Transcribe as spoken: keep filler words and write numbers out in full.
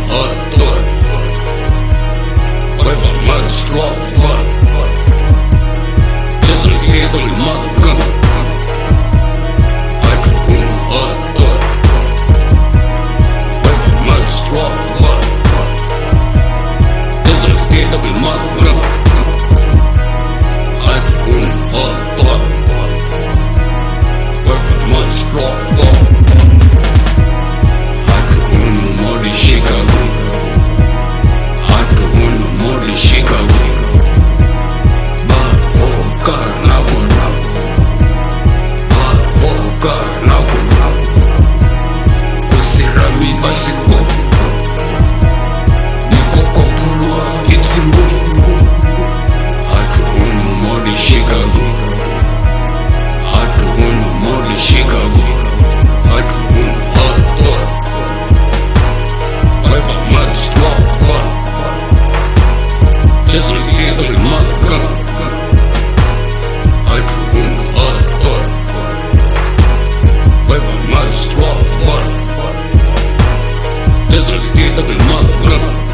هالدور ويفهم ما تشلوط يزرق يد المقم هتكون هالدور ويفهم ما تشلوط يزرق يد المقم هتكون هالدور ويفهم ما تشلوط Chicago, hard to win more than Chicago. Bad for car, now go now. Bad for car, now go now. Pussy rami bicycle. Niko kopulwa, it's in book. Hard to win more than Chicago. Hard to win more than Chicago. Hard to win hard door. يزرق يد المقم هتكون هالدور ويفهم ما تشلوط يزرق يد المقم